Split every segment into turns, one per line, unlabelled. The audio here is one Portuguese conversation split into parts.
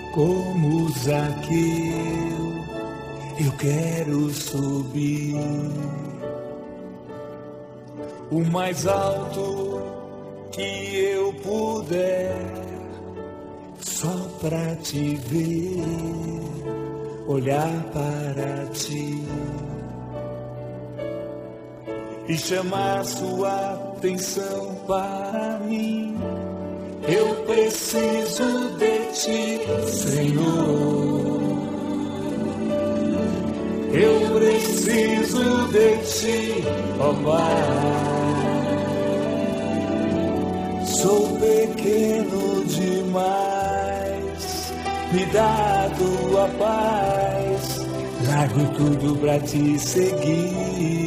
Como Zaqueu, eu quero subir o mais alto que eu puder, só pra te ver, olhar para ti e chamar sua atenção para mim. Eu preciso de ti, Senhor. Eu preciso de ti, ó Pai. Sou pequeno demais, me dá a tua paz. Largo tudo pra te seguir.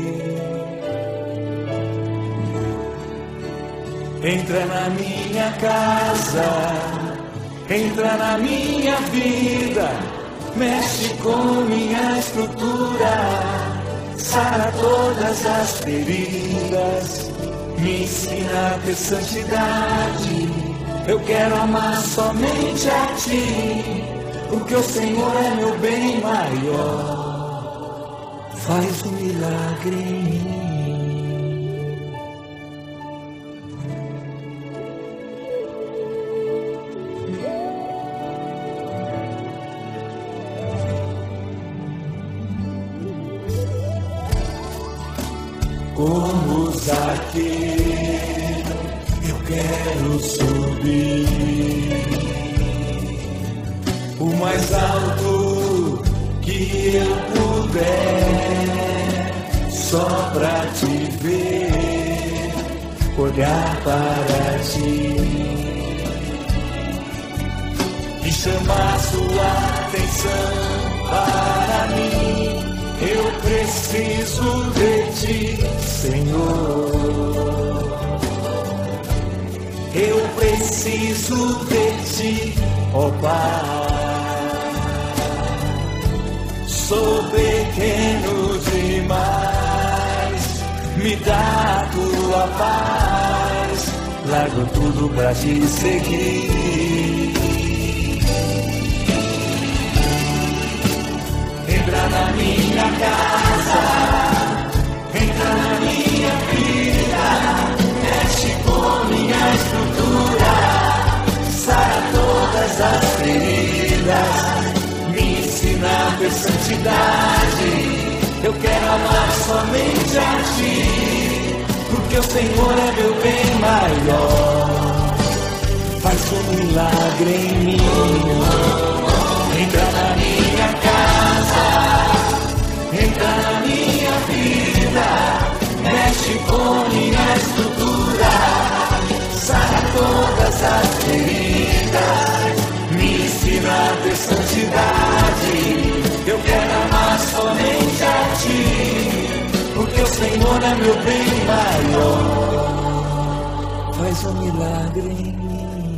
Entra na minha casa, entra na minha vida, mexe com minha estrutura, sara todas as feridas, me ensina a ter santidade. Eu quero amar somente a ti, porque o Senhor é meu bem maior. Faz um milagre em mim. Como Zaqueu, eu quero subir o mais alto que eu puder, só pra te ver, olhar para ti e chamar sua atenção para mim. Eu preciso de ti, Senhor. Eu preciso de ti, ó Pai. Sou pequeno demais, me dá a tua paz. Largo tudo pra te seguir. Entra na minha casa, entra na minha vida, mexe com minha estrutura, sara todas as feridas, me ensina a ter santidade. Eu quero amar somente a ti, porque o Senhor é meu bem maior. Faz um milagre em mim. Entra na minha casa, entra na minha vida, mexe com minha estrutura, sara todas as feridas, me ensina a ter santidade. Eu quero amar somente a ti, porque o Senhor é meu bem maior. Faz um milagre em mim.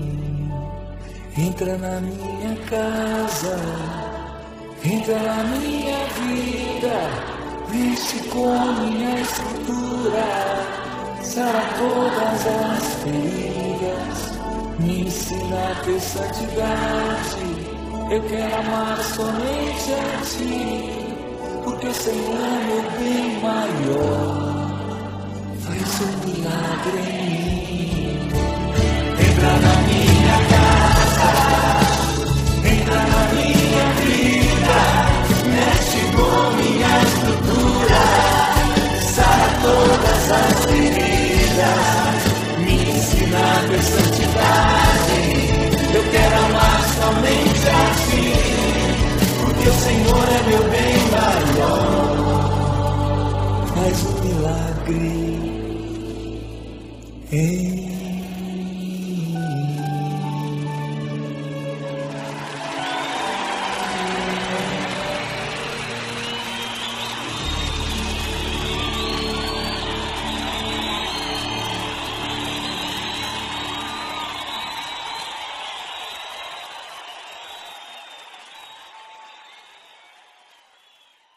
Entra na minha casa, entra na minha vida, mexe com minha estrutura, sara todas as feridas, me ensina a ter santidade. Eu quero amar somente a ti, porque o Senhor é meu bem maior. Faz um milagre em mim. Entra na minha casa, entra na minha vida, mexe com minha estrutura, sara todas as feridas, me ensina a ter santidade. Eu quero amar somente a ti, porque o Senhor é meu bem maior. Faz um milagre em